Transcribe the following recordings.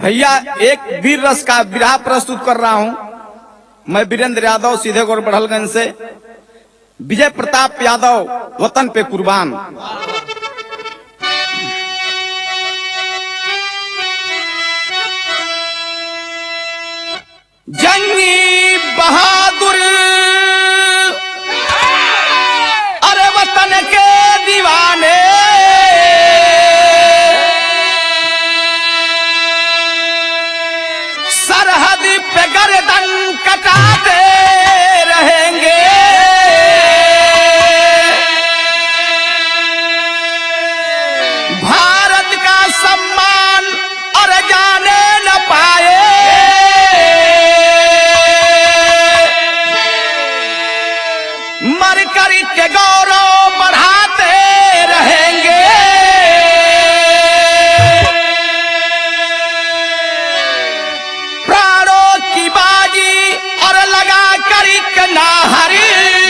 भैया एक वीर रस का विरह प्रस्तुत कर रहा हूं। मैं वीरेंद्र यादव सीधे गौर बढ़लगंज से। विजय प्रताप यादव वतन पे कुर्बान। जंगी बहादुर अरे वतन के दीवाने, सरहद पे गर्दन कटाते रहेंगे। भारत का सम्मान और जाने न पाए, मर कर के गौरव बढ़ाते रहेंगे। प्राणों की बाजी और लगा कर के नाहरी,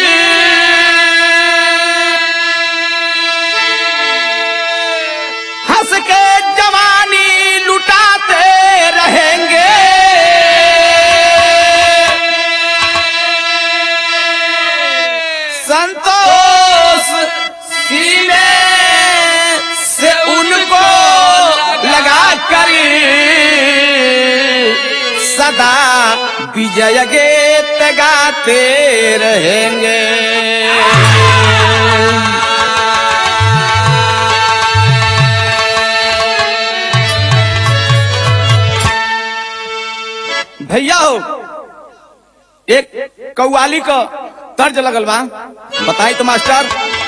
हंस के जवानी लुटाते रहेंगे। संतोष सीने से उनको लगा कर सदा विजय गीत गाते रहेंगे। भैया हो एक कव्वाली का तर्ज लगल बा, बताई तो मास्टर।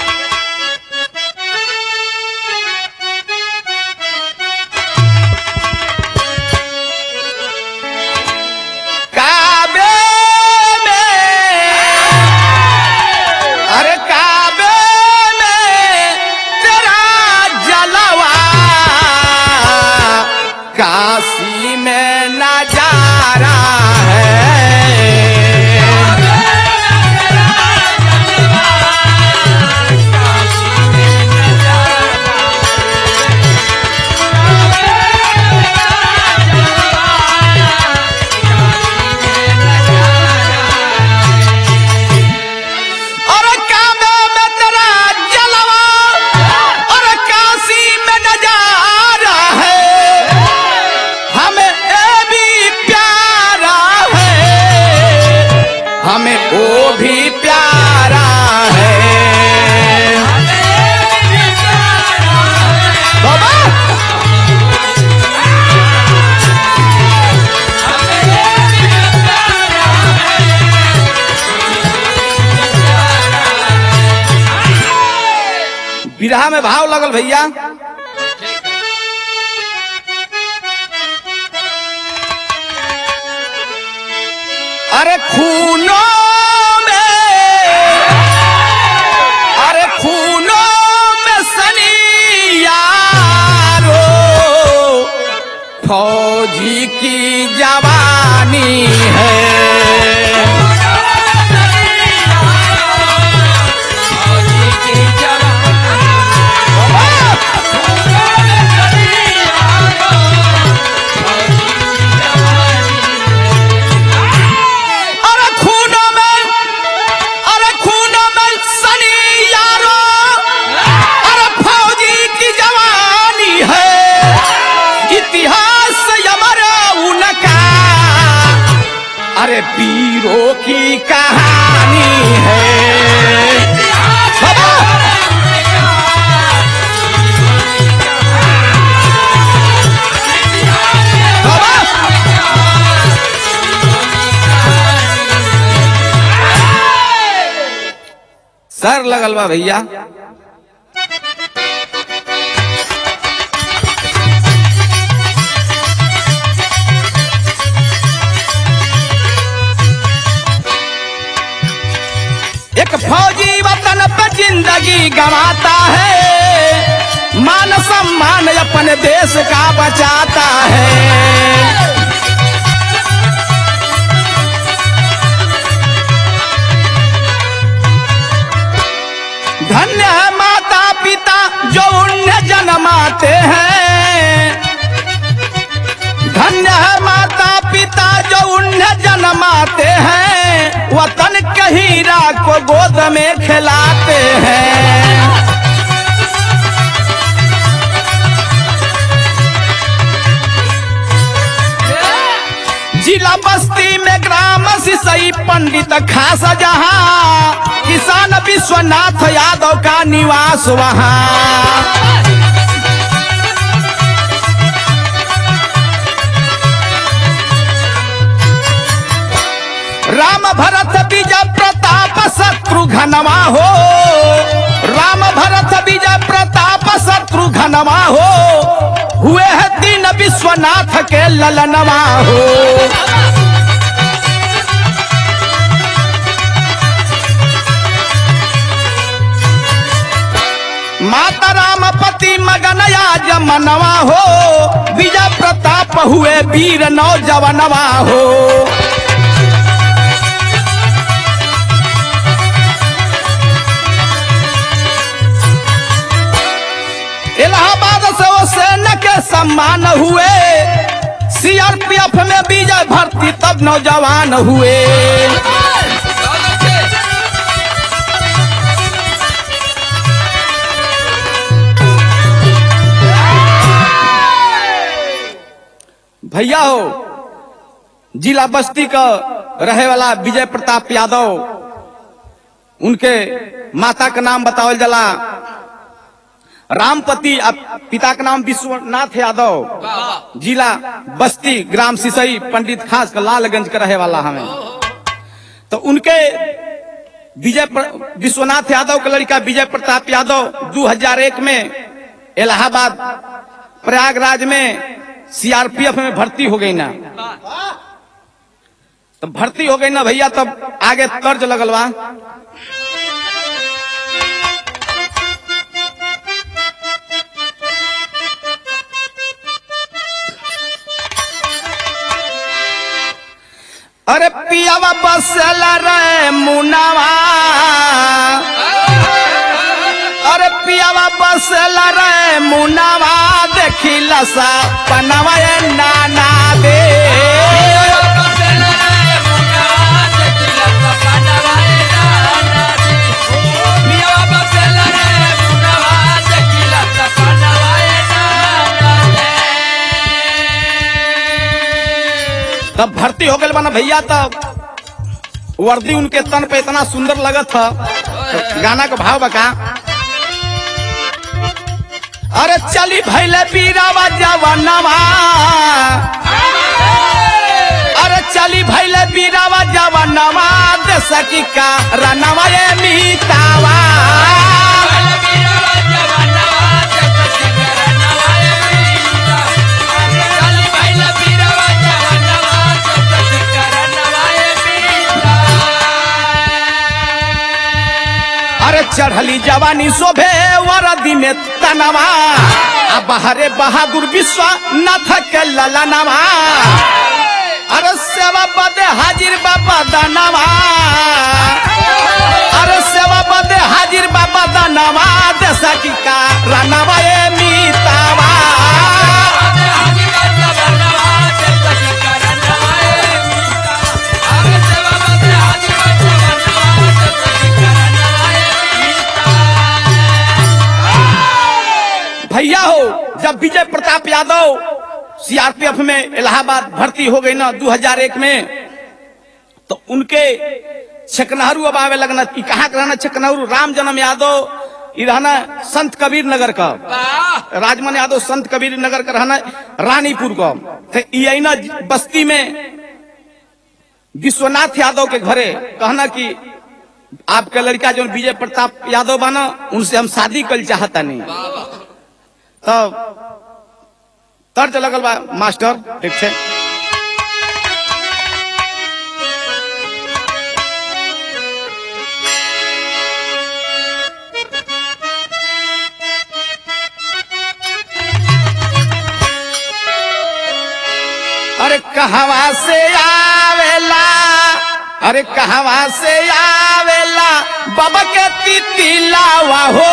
काबे में अरे काबे में तेरा जलवा, काशी में नजारा है। हमें वो भी प्यारा है। बाबा विरह में भाव लगल भैया। अरे खूनों में सनी यारो, फौजी की जवानी है। अरे वीरों की कहानी है। सर लगल बा भैया। एक फौजी वतन पर जिंदगी गंवाता है, मान सम्मान अपने देश का बचाता है। धन्य है माता पिता जो उन्हें जन्माते हैं, धन्य कमाते हैं, वतन के हीरा को गोद में खिलाते हैं। जिला बस्ती में ग्राम सिसई पंडित खास जहां, किसान विश्वनाथ यादव का निवास वहां। राम भरत विजय प्रताप शत्रुघ्नवा हो, राम भरत विजय प्रताप शत्रुघ्नवा हो, हुए हैं तीन विश्वनाथ के ललनवा हो। माता रामपति मगनया जमनवा हो, विजय प्रताप हुए वीर नौजवानवा हो। इलाहाबाद से वो सेना के सम्मान हुए, सीआरपीएफ में विजय भर्ती तब नौजवान हुए। भैया हो, जिला बस्ती का रहे वाला विजय प्रताप यादव, उनके माता का नाम बतावल जला रामपति, पिता का नाम विश्वनाथ यादव, जिला बस्ती ग्राम सिसई पंडित खास का लालगंज का रहे वाला हमें। तो उनके विजय विश्वनाथ यादव का लड़का विजय प्रताप यादव 2001 में इलाहाबाद प्रयागराज में सीआरपीएफ में भर्ती हो गई ना। तो भर्ती हो गई ना भैया, तब आगे तर्ज लगलवा। अरे पियावा बसल रे मुनावा, अरे पियावा बसल रे मुनावा, देखी लसा पनावा नाना दे। तब भर्ती हो गए बना भैया, तब वर्दी उनके तन पे इतना सुंदर लगत था। तो गाना का भाव बका, अरे चली भैले बीरावा जवानवा, अरे चली भैले बीरावा जवानवा, देश की का रनवा ये मीतावा। चढ़ली जवानी शोभे वरदी में तनवा, बहरे बहादुर विश्वनाथ के ललनवा। अरे सेवा बदे हाजिर बाबा दानवा, अरे सेवा बदे हाजिर बाबा दानवा, देश की का रनवा ये मीतावा। भैया हो, जब विजय प्रताप यादव सीआरपीएफ में इलाहाबाद भर्ती हो गई ना 2001 में, तो उनके छकनहरू अब आवे लगना कि कहाँ का रहना छकनहरू, राम जन्म यादव ये रहना संत कबीर नगर का, राजमन यादव संत कबीर नगर का रहना रानीपुर का। तो ये ना बस्ती में विश्वनाथ यादव के घरे कहना कि आपका लड़का जो विजय प्रताप यादव बना, उनसे हम शादी कर चाहता नहीं। तब तर्ज लगल बा मास्टर, ठीक है। अरे कहवा से आवेला, अरे कहवा से आवेला बाबा के तितिलावा हो।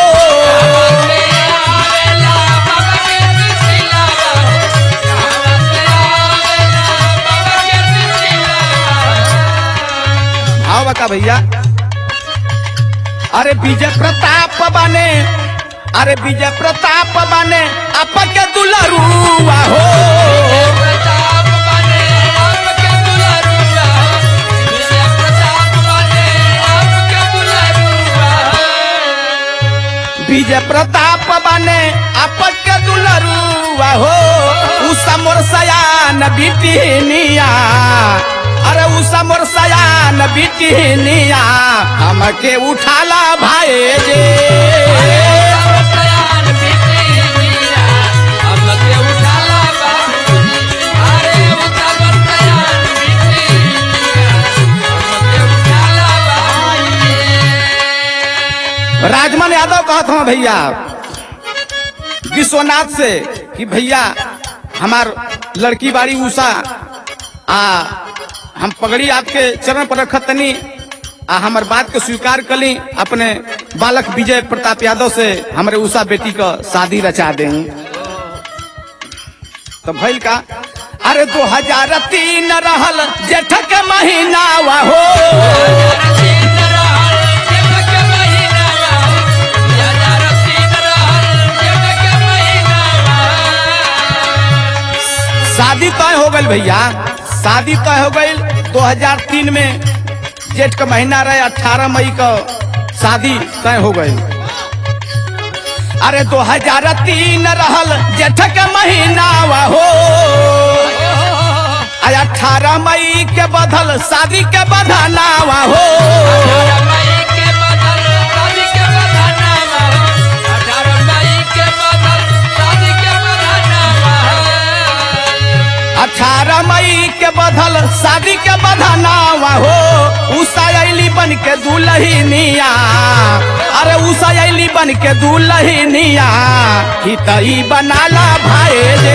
भावा का भैया। अरे विजय प्रताप बने, अरे विजय प्रताप बने आपके दुलारुआ हो, विजय प्रताप बने आपके दुलारुआ हो, उसा मोर सयान बिटिनिया, अरे उसा मोर सयान बिटिनिया हमके उठाला भाई जे, राजमन यादव कहता हूँ भैया विश्वनाथ से कि भैया हमार लड़की बाड़ी उषा हम पगड़ी आपके चरण पर रखत तनी हमार बात के स्वीकार कली, अपने बालक विजय प्रताप यादव से हमारे उषा बेटी का शादी रचा दें। तो भैल का अरे 2003 रहल जेठ के महीना हो, शादी तय हो गई भैया, शादी तय हो गई 2003 में जेठ का महीना रहे, 18 मई का शादी तय हो गई। अरे 2003 रहल जेठ के महीना हो, 18 मई के बदल शादी के बधाना हो, 18 मई के बदल शादी के बधाना हो, उषा अली बन के दुल्हनिया, अरे उषा अली बन के दुल्हनिया हितई बनाला भाई जे,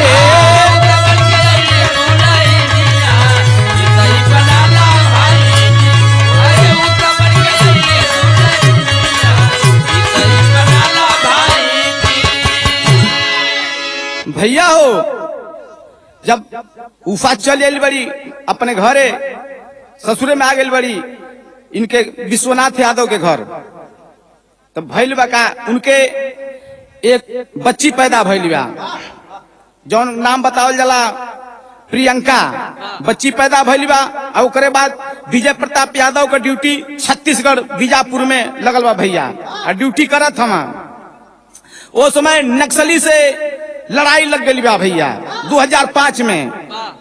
भैया हो जब उषा चल आयल बड़ी अपने घरे ससुरे में आ गई बड़ी इनके विश्वनाथ यादव के घर, तो भैल बा उनके एक बच्ची पैदा भैल बा जौन नाम बतावल जाला प्रियंका, बच्ची पैदा भैल बा। और ओकरे बाद विजय प्रताप यादव का ड्यूटी छत्तीसगढ़ बीजापुर में लगल बा भैया, और ड्यूटी करत हम वो समय नक्सली से लड़ाई लग गई बा भैया 2005 में,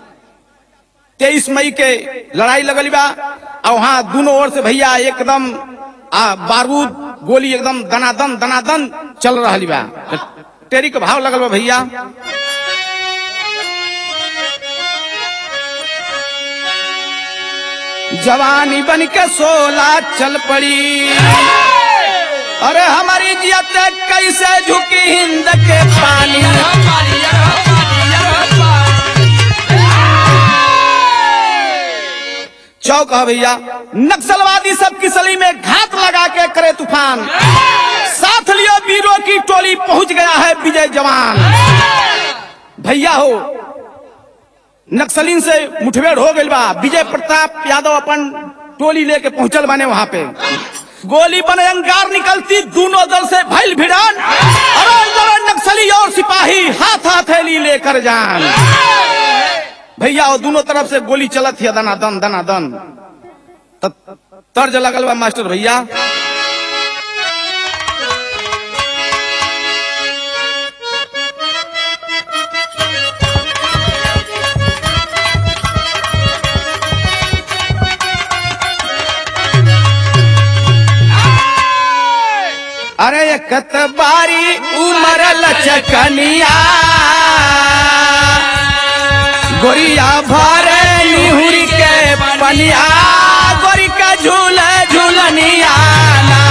23 मई के लड़ाई लगल बा, और वहां दोनों ओर से भैया एकदम बारूद गोली एकदम दनादन दनादन चल रहा बा, टेरी के भाव लगल बा भैया। जवानी बन के 16 चल पड़ी, अरे हमारी जियत कैसे झुकी हिंद के पानी, चौक है भैया नक्सलवादी सब की सली में घात लगा के करे तूफान, साथ लियो वीरों की टोली पहुंच गया है विजय जवान। भैया हो नक्सलीन से मुठभेड़ हो गई बा, विजय प्रताप यादव अपन टोली लेके पहुंचल बने वहां पे, गोली बने अंगार निकलती दोनों दल से भैल भिड़ान, अरे नक्सली और सिपाही हाथ हथेली लेकर जान। भैया और दोनों तरफ से गोली चलत है दनादन दनादन, तर्ज लगल बा मास्टर भैया। अरे एकत बारी उमर लचकनिया, गोरिया भरे निहुरी के पनिया, गोरी का झूल झूलनिया ना,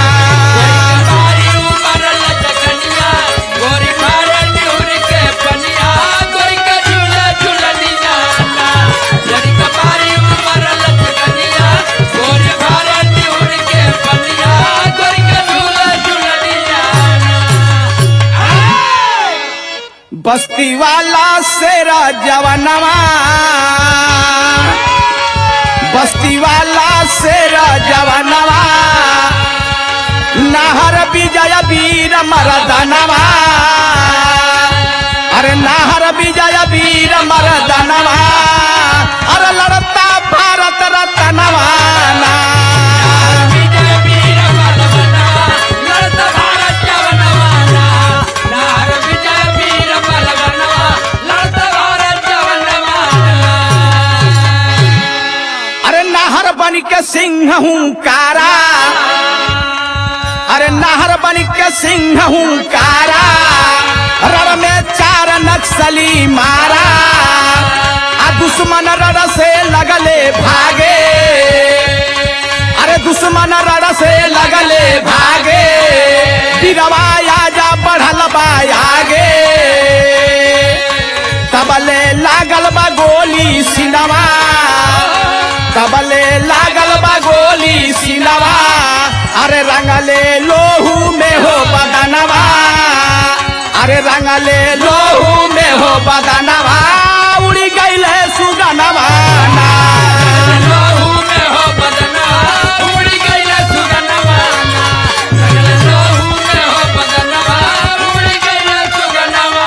उमर लचकनिया, गोरी भरे निहुरी के पनिया, गोरी का झूल झूलनिया ना, गोरी का बारी उमर लचकनिया, गोरी भरे निहुरी के पनिया, गोरी का झूल बस्ती वाला शेरा जवानवा, बस्ती वाला शेर जवानवा नाहर विजय वीर मर्दनवा अरे नाहर विजय वीर मर्दनवा अरे लड़ता भारत रत्नवा बन के सिंह हुंकारा अरे नाहर बन के सिंह हुंकारा रण में 4 नक्सली मारा आ दुश्मन रण से लगले भागे अरे दुश्मन रण से लगले भागे बिरवा आजा बढ़ल बा आगे तबले लागल बा गोली सिनवा तबले लागल बा गोली सिनवा अरे रंगले लोहू में हो बदनवा अरे रंगले लोहू में हो बदनवा उड़ी गईल है सुगनवा लोहू में हो बदनवा उड़ी गईल है सुगनवा लोहू में हो बदनवा उड़ी गईल है सुगनवा।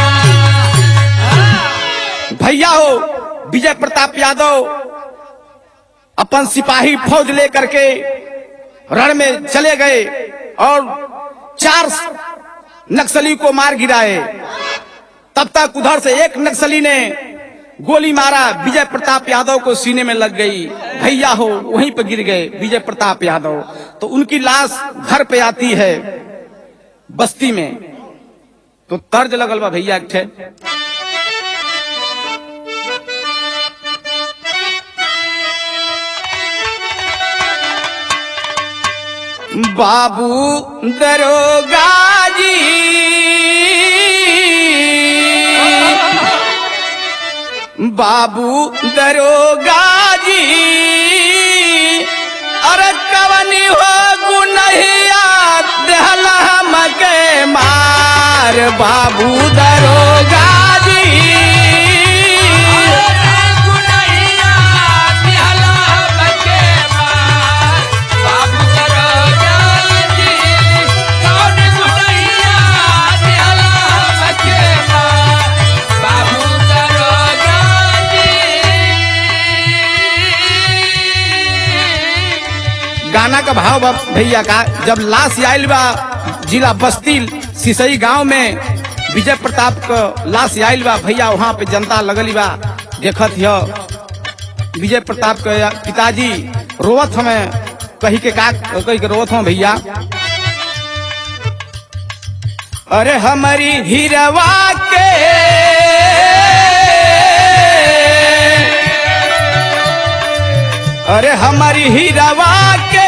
भैया हो विजय प्रताप यादव अपन सिपाही फौज लेकर के रण में चले गए और 4 नक्सली को मार गिराए। तब तक उधर से एक नक्सली ने गोली मारा, विजय प्रताप यादव को सीने में लग गई। भैया हो वहीं पर गिर गए विजय प्रताप यादव। तो उनकी लाश घर पे आती है बस्ती में, तो तर्ज लगल बा भैया थे बाबू दरोगा जी बाबू दरोगा जी अरे कवनी हो गुनहिया देहला हमके मार बाबू दरोगा जी गाना का भाव भैया का, जब लाश आयल बा जिला बस्ती सिसई गांव में विजय प्रताप का लाश आयल बा भैया, वहां पे जनता लगल बा देखत हियो। विजय प्रताप के पिताजी रोवत हमें कही के रोवत हो भैया, अरे हमारी हीरवा के अरे हमारी हीरवा के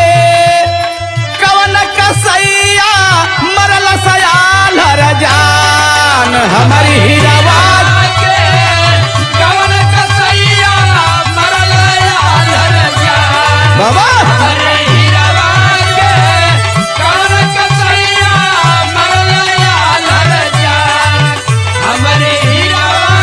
कवन कसैया मरल सयाल रजान हमारी हीरवा के कवन कसैया मरल सयाल रजान बाबा हमारी हीरवा के कवन कसैया मरल सयाल रजान हमारी हीरवा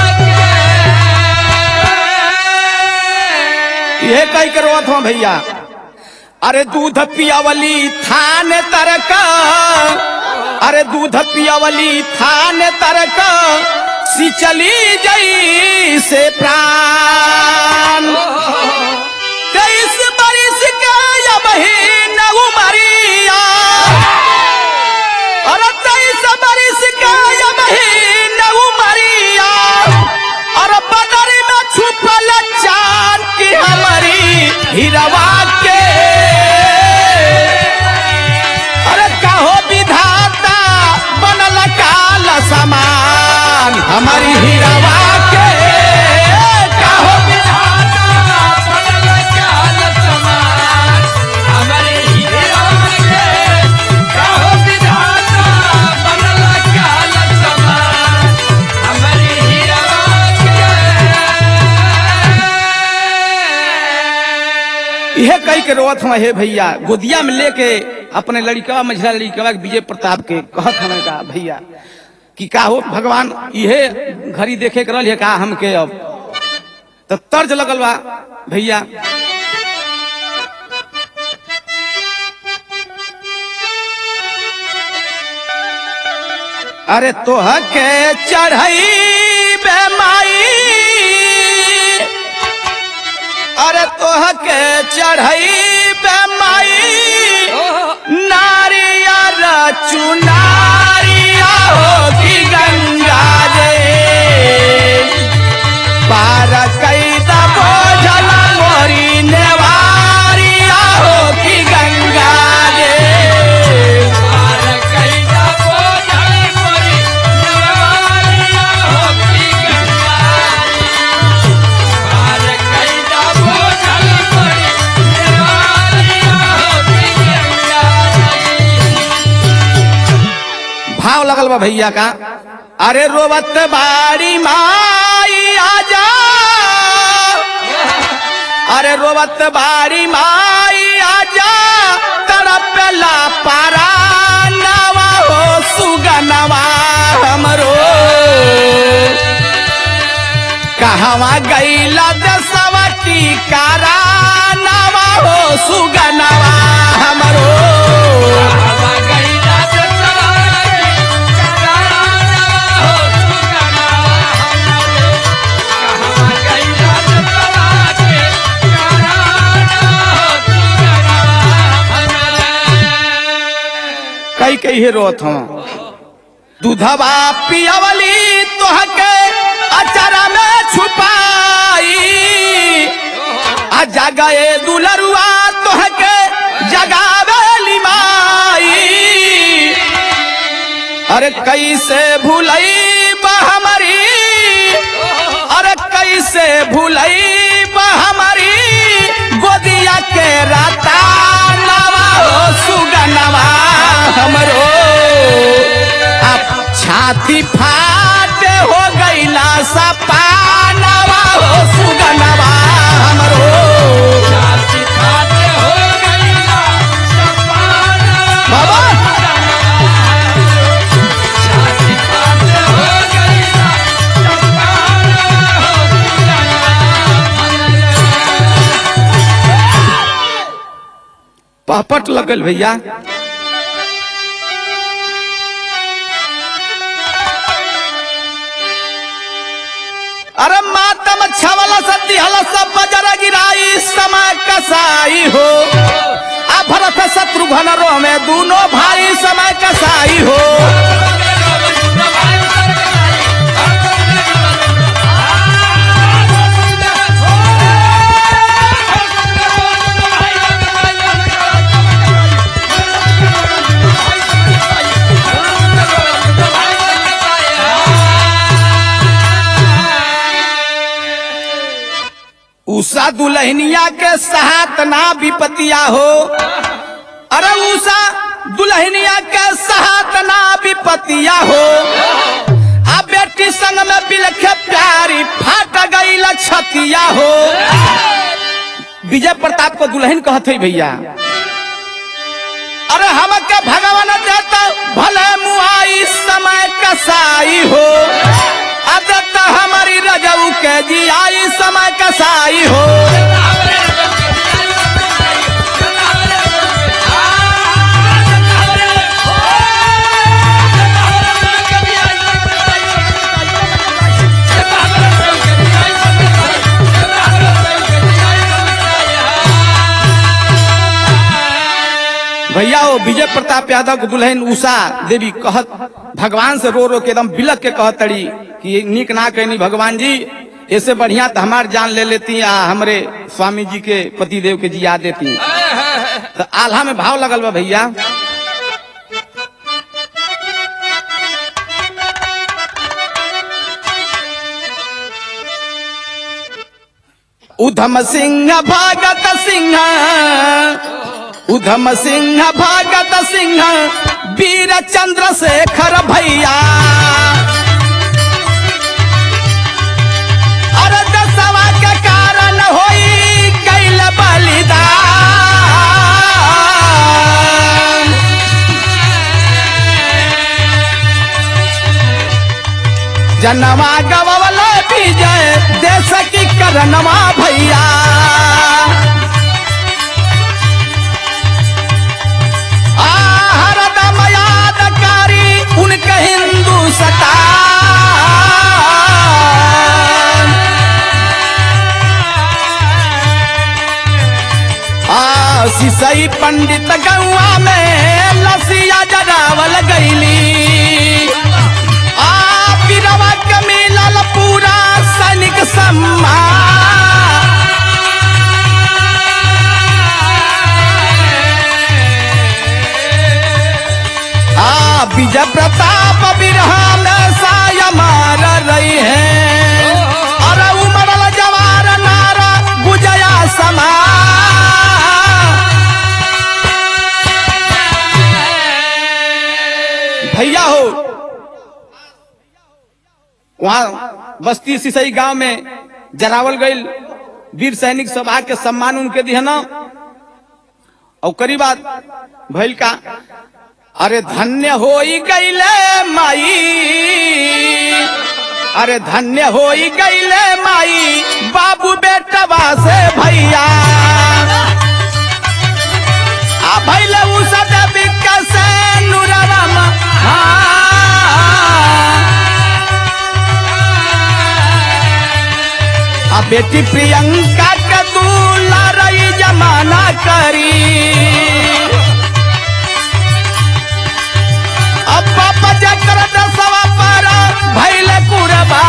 के ये कई करवत हो भैया। अरे दूध पियावली थान तरक अरे दूध पियावली थान तरक सिचली जई से प्राण 23 बरिस के बहिन उमरिया अरे 23 बरिस के बहिन उमरिया और बदर में छुपल चांद की हमारी हीरवा के अरे कहो विधाता बनल काल समान हमारी हीरवा के कहो विधाता बनल काल समान हमारी हीरवा के कहो विधाता बनल काल समान हमारी हीरवा के। यह कई के रोवत हम हे भैया, गोदिया में लेके अपने लड़का मझला लड़का विजय प्रताप के कहत हमें का भैया कि का हो भगवान इहे घड़ी देखे कर का हमके अब तो तर्ज लगल बा भैया अरे तोह के चढ़ई बेमाई, अरे तोह के चढ़ई बेमाई नारियर चुनारिया हो की गंगा रे पार कैदा बोझल मोरी नेवारिया हो की गंगा रे पार कैदा बोझल मोरी नेवारिया हो की गंगा पार कैदा बोझल मोरी नेवारिया हो की गंगा। भाव लगल बा भैया का अरे रोवत बाड़ी माई आजा, अरे रोवत बाड़ी माई आजा तड़पेला पारा नवा हो सुगनवा हमरो कहवा गईला दसवा टिकारा नवा हो सुगनवा हमरो कई कई हे रोत हम दूधवा पियावली तोहके अचारा में छुपाई आ जगए दुलरुआ तोहके जगावेली माई अरे कैसे भूलई हमारी, अरे कैसे भूलई हमारी गोदिया के राता नवा हो सुगनवा हमरो अब छाती फाटे हो गईला सपानवा हो सुगनवा हमरो छाती फाटे हो गईला सपानवा बाबा छाती फाटे हो गईला सपानवा हो पापट लगल भैया अरे मातम छवला सती हला सब बजरा गिराई समय कसाई हो आ भरत शत्रुघ्न रो में दोनों भाई समय कसाई हो उषा दुल्हनिया के साथ ना विपतिया हो, अरे उषा दुल्हनिया के साथ ना विपतिया हो आ बेटी संग में बिलखे प्यारी फाट गई छतिया हो। विजय प्रताप को दुल्हन कहते भैया अरे हमके भगवान देता भले मुआई समय कसाई हो अदत्ता हमारी रजऊ के जियाई समय कसाई हो। भैया वो विजय प्रताप यादव के दुल्हन उषा देवी कहत भगवान से रो रो के एकदम बिलक के कहतड़ी कि निक ना कहनी भगवान जी, ऐसे बढ़िया तो हमार जान ले लेती आ हमरे स्वामी जी के पति देव के जिया देती। तो आल्हा में भाव लगल बा भैया उधम सिंह भागत सिंह, उधम सिंह भागत सिंह वीर चंद्रशेखर भैया अरे दसवा के कारण होई कैल बलिदान जनवा गवल विजय देश की करनवा भैया। सिसई पंडित गौआ में लसिया जगावल गईली आ बिरवा के मिलल पूरा सैनिक सम्मान आ विजय प्रताप बिरहा में साया मार रही है और उमड़ल जवार नारा गुजया समा भैया हो वहाँ बस्ती सिसई गांव में जरावल गई वीर सैनिक सभा के सम्मान उनके दिहना और करीब भैल का अरे धन्य होई गईले माई अरे धन्य होई गईले माई बाबू बेटवा से भैया आ भैले उस से नुरवा आ बेटी प्रियंका के दुलारई जमाना करी अब पापा जकर दसवा पर भैले कुरबा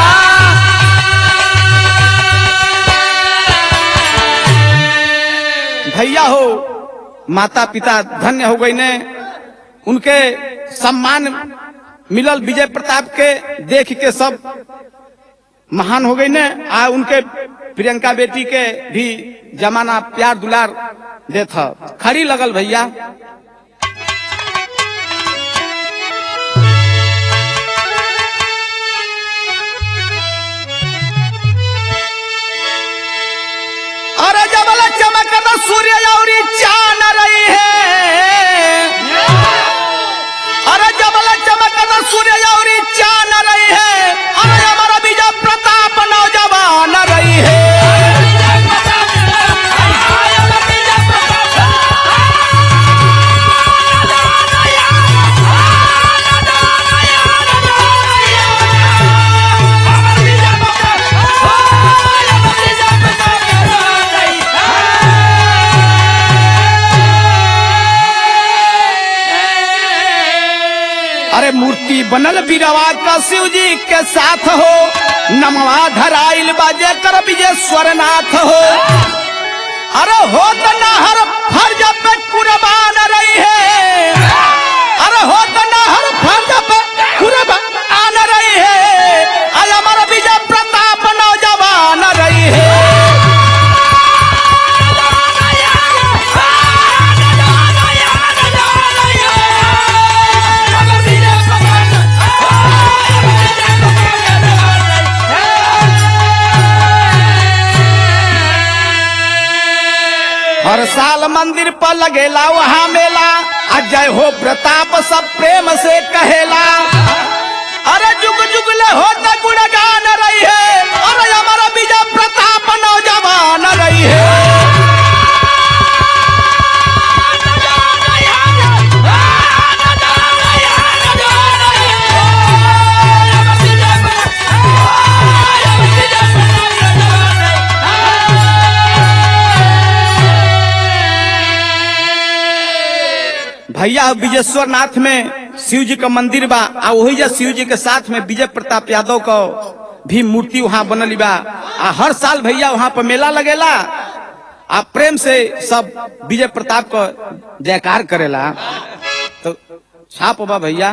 भैया हो माता पिता धन्य हो गई ने उनके सम्मान मिलल विजय प्रताप के देख के सब महान हो गई ने आ उनके प्रियंका बेटी के भी जमाना प्यार दुलार देता खड़ी लगल भैया अरे जबल चमकता सूर्य और चांद रही है अरे जबल चमकता सूर्य और चांद रही है अरे हमारा विजय प्रताप नौजवान रही है अरे मूर्ति बनल बिरवा का शिव जी के साथ हो नमवा धराइल बाजे कर विजेश्वर नाथ हो अरे हो तो नहर फर्ज पे कुर्बान रही है अरे हो तो नहर फर्ज पे कुर्बान रही है अरे हमारा विजय प्रताप नौजवान रही है हर साल मंदिर पर लगेला वहाँ मेला अजय हो प्रताप सब प्रेम से कहेला अरे जुग जुग ले होता गुणगान रही है अरे हमारा विजय प्रताप नौजवान रही है भैया विजेश्वर नाथ में शिव जी का मंदिर बा आ वही जा शिव जी के साथ में विजय प्रताप यादव का भी मूर्ति वहाँ बनल बा आ हर साल भैया वहाँ पर मेला लगेला आ प्रेम से सब विजय प्रताप का जयकार करेला तो छाप बा भैया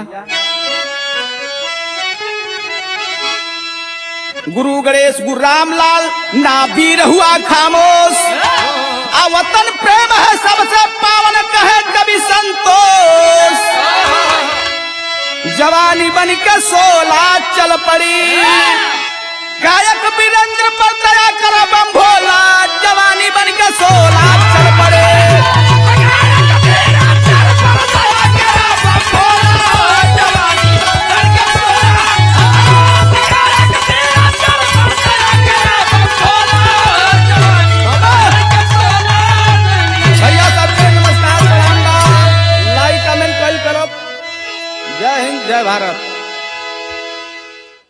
गुरु गणेश गुरु रामलाल ना वीर हुआ खामोश आ वतन प्रेम है सबसे पावन कहे कवि संतोष जवानी बन के 16 चल पड़ी गायक वीरेंद्र पर दया करा बम भोला जवानी बन के 16 चल पड़े जय हिंद जय भारत।